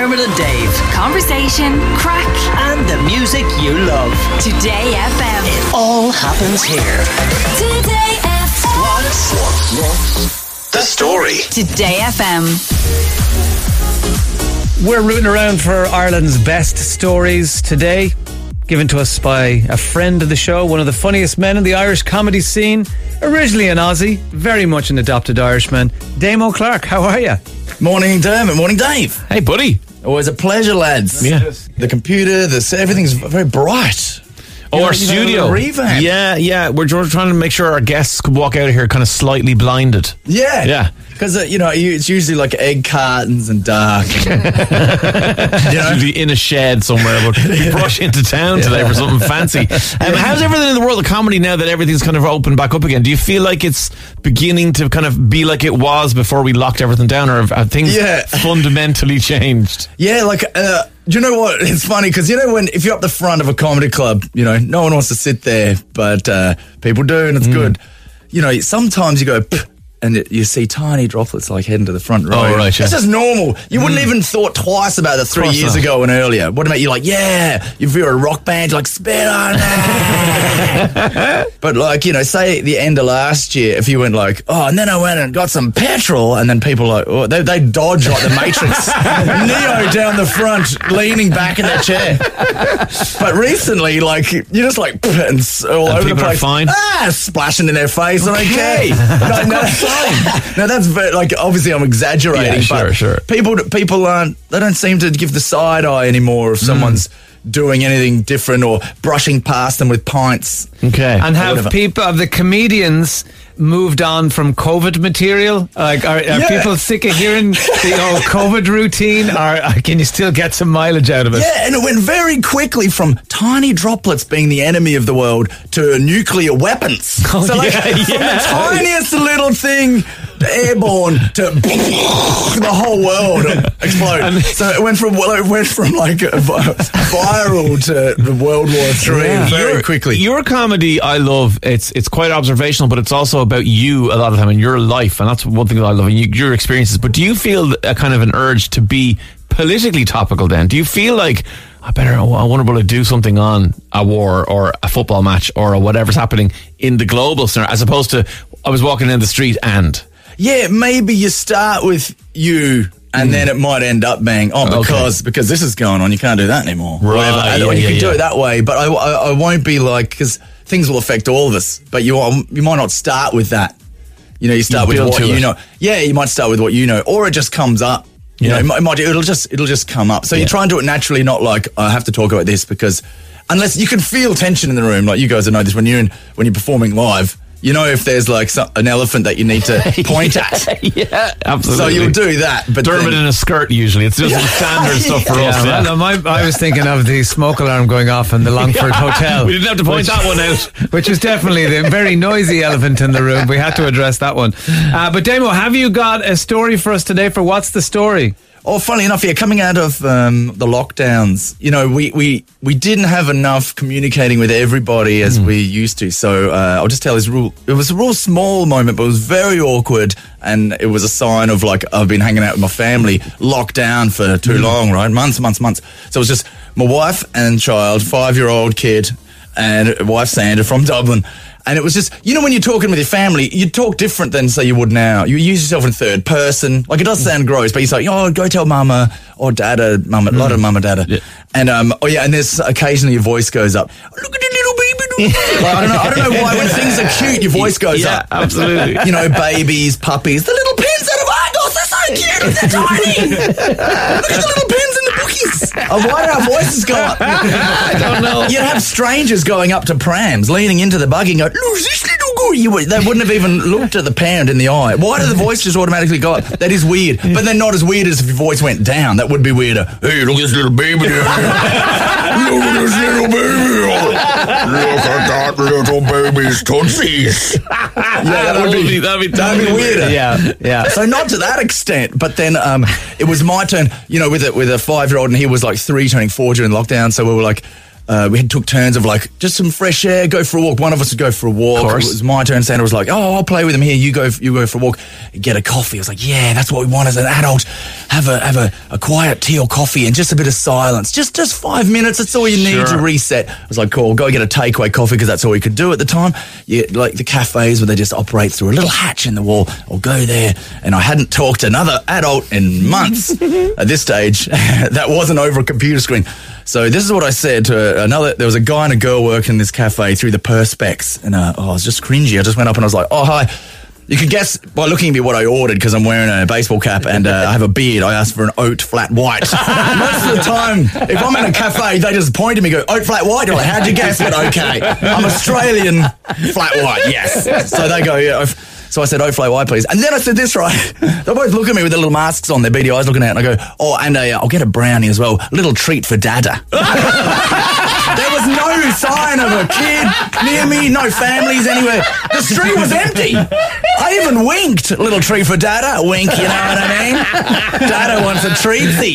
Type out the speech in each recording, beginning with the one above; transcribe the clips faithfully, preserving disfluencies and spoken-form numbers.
Dermot and Dave. Conversation, crack, and the music you love. Today F M. It all happens here. Today F M. What's the story? Today F M. We're rooting around for Ireland's best stories today, given to us by a friend of the show, one of the funniest men in the Irish comedy scene, originally an Aussie, very much an adopted Irishman. Damo Clark, how are you? Morning, Dermot. Morning, Dave. Hey, buddy. Always a pleasure, lads. Yeah. The computer, the everything's very bright. Oh, You our know, you know, studio. a revamp. Yeah, yeah. We're tr- trying to make sure our guests could walk out of here kind of slightly blinded. Yeah. Yeah. Because, uh, you know, you- it's usually like egg cartons and dark. you know? Usually in a shed somewhere, but we brush into town today for something fancy. Um, how's everything in the world of comedy now that everything's kind of opened back up again? Do you feel like it's beginning to kind of be like it was before we locked everything down, or have, have things Yeah. fundamentally changed? Yeah, like, uh, do you know what? It's funny because, you know, when if you're up the front of a comedy club, you know, no one wants to sit there, but uh, people do, and it's good. You know, sometimes you go, "Pff," and it, you see tiny droplets like heading to the front row. Oh, right, yeah. That's just normal. You wouldn't even thought twice about it three course years not. ago and earlier. What about you? Like, yeah, if you're a rock band, you're like, spit on that. But like, you know, say at the end of last year, if you went like, oh, and then I went and got some petrol, and then people like, oh, they, they dodge like the Matrix. Neo down the front, leaning back in their chair. But recently, like, you're just like, and s- all And over the people are place. fine? Ah, splashing in their face. Okay. no, no, no, that's very, like, obviously I'm exaggerating. Yeah, sure, but sure. People, people aren't, they don't seem to give the side eye anymore if someone's doing anything different or brushing past them with pints. Okay. And have whatever. people, have the comedians moved on from COVID material? Like, are, are Yeah. people sick of hearing the old COVID routine, or uh, can you still get some mileage out of it? Yeah, and it went very quickly from tiny droplets being the enemy of the world to nuclear weapons. Oh, so like, yeah, from yeah. the tiniest little thing airborne to the whole world explode. So it went from well, it went from like a vi- viral to World War Three Yeah. very Your- quickly. Your comedy, I love. It's it's quite observational, but it's also about you a lot of the time in your life, and that's one thing that I love in you, your experiences. But do you feel a kind of an urge to be politically topical? Then, do you feel like I better, I wonder will I do something on a war or a football match or whatever's happening in the global scenario, as opposed to I was walking down the street and. Yeah, maybe you start with you, and then it might end up being oh Okay. because because this is going on, you can't do that anymore. Right, Whatever. And yeah, you yeah, can do yeah. it that way, but I, I, I won't be like because things will affect all of us. But you are- you might not start with that. You know, you start You with build what to you it. know. Yeah, you might start with what you know, or it just comes up. You Yeah. know, it might, it might it'll just it'll just come up. So you try and do it naturally, not like I have to talk about this because unless you can feel tension in the room, like you guys know this when you're in, when you're performing live. You know, if there's like some, an elephant that you need to point at. Yeah, absolutely. So you'll do that. But Dermot then, in a skirt usually. It's just standard stuff for us. Yeah, Yeah. well, no, my, I was thinking of the smoke alarm going off in the Longford Hotel. We didn't have to point which- that one out. Which is definitely the very noisy elephant in the room. We had to address that one. Uh, but Damo, have you got a story for us today for What's the Story? oh, funny enough, yeah, coming out of um, the lockdowns, you know, we, we, we didn't have enough communicating with everybody as we used to. So uh, I'll just tell this real, it was a real small moment, but it was very awkward. And it was a sign of like, I've been hanging out with my family locked down for too long, right? Months, months, months. So it was just my wife and child, five-year-old kid, and wife Sandra from Dublin. And it was just, you know, when you're talking with your family, you talk different than, say, you would now. You use yourself in third person. Like, it does sound gross, but you say, oh, go tell mama or dada, mama, a lot of mama, dada. Yeah. And, um, oh, yeah, and there's occasionally your voice goes up. Look at the little baby. Like, I don't know, I don't know why. When things are cute, your voice goes Yeah, up. absolutely. You know, babies, puppies, the little pins out of Argos, they're so cute, they're tiny. Look at the little pins in the bookies. Oh, why do our voices go up? I don't know. You'd have strangers going up to prams, leaning into the buggy and go, look, this little girl. You would, they wouldn't have even looked at the parent in the eye. Why do the voice just automatically go up? That is weird. But they're not as weird as if your voice went down. That would be weirder. Hey, look at this little baby there. Look at this little baby. Look at that little baby's tootsies. Yeah, that would be, that'd be, that'd be weirder. Yeah, yeah. So not to that extent, but then um, it was my turn, you know, with a, with a five-year-old, and he was like three, turning four during lockdown. So we were like, uh, we had took turns of like just some fresh air, go for a walk. One of us would go for a walk. Of course. It was my turn. Sandra was like, "Oh, I'll play with him here. You go, you go for a walk. Get a coffee." I was like, "Yeah, that's what we want as an adult. Have a have a, a quiet tea or coffee and just a bit of silence. Just just five minutes. That's all you need Sure. to reset." I was like, "Cool, go get a takeaway coffee because that's all we could do at the time." Yeah, like the cafes where they just operate through a little hatch in the wall. I'll go there, and I hadn't talked to another adult in months. At this stage, that wasn't over a computer screen. So this is what I said to another. There was a guy and a girl working in this cafe through the Perspex, and uh, oh, I was just cringy. I just went up and I was like, "Oh, hi." You can guess by looking at me what I ordered because I'm wearing a baseball cap and uh, I have a beard. I asked for an oat flat white. Most of the time, if I'm in a cafe, they just point at me and go, "Oat flat white?" You're like, "How'd you guess it?" "Okay, I'm Australian flat white, yes." So they go, "Yeah." So I said, "Oat flat white, please." And then I said this, right? They both look at me with their little masks on, their beady eyes looking out, and I go, "Oh, and a, I'll get a brownie as well. A little treat for Dada." There was no sign of a kid near me, no families anywhere. The street was empty. I even winked. "A little treat for Dada." Wink, you know what I mean? Dada wants a treatsy.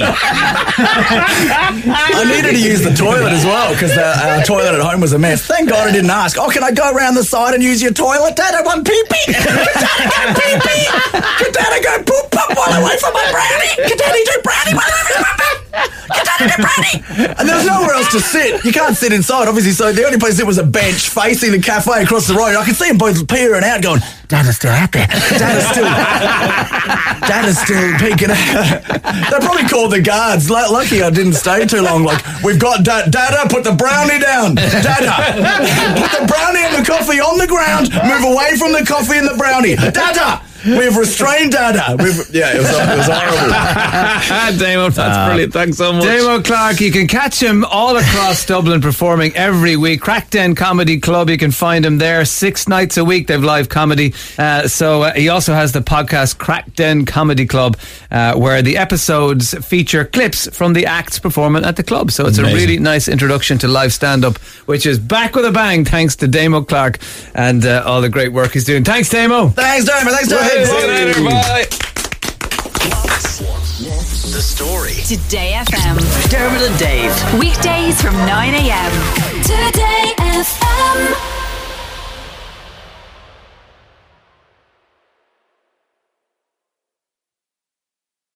I needed to use the toilet as well because the uh, toilet at home was a mess. Thank God I didn't ask. "Oh, can I go around the side and use your toilet? Dada want pee-pee. Can Dada go pee-pee? Can Dada go poop-pop while I wait for my brownie? Can Daddy do brownie while I wait for my brownie? Can Daddy do brownie?" And there was nowhere else to sit. You can't sit inside, obviously, so the only place there was a bench facing the cafe across the road. I could see them both peering out going, "Dada's still out there. Dada's still, Dada's still peeking out." They probably called the guards. L- lucky I didn't stay too long. Like, "We've got da- Dada, put the brownie down. Dada, put the brownie and the coffee on the ground. Move away from the coffee and the brownie. Dada, we've restrained Dada." We've, yeah, it was, it was horrible. Damo, that's Uh, brilliant. Thanks so much. Damo Clark, you can catch him all across Dublin performing every week. Crackden Comedy Club, you can find him there six nights a week. They've live comedy. Uh, so uh, he also has the podcast Crackden Comedy Club, uh, where the episodes feature clips from the acts performing at the club. So it's Amazing. a really nice introduction to live stand-up, which is back with a bang thanks to Damo Clark and uh, all the great work he's doing. Thanks, Damo. Thanks, Damo. Thanks, Damo. See you later. Bye. The story. Today F M. Dermot and Dave. Weekdays from nine a.m. Today F M.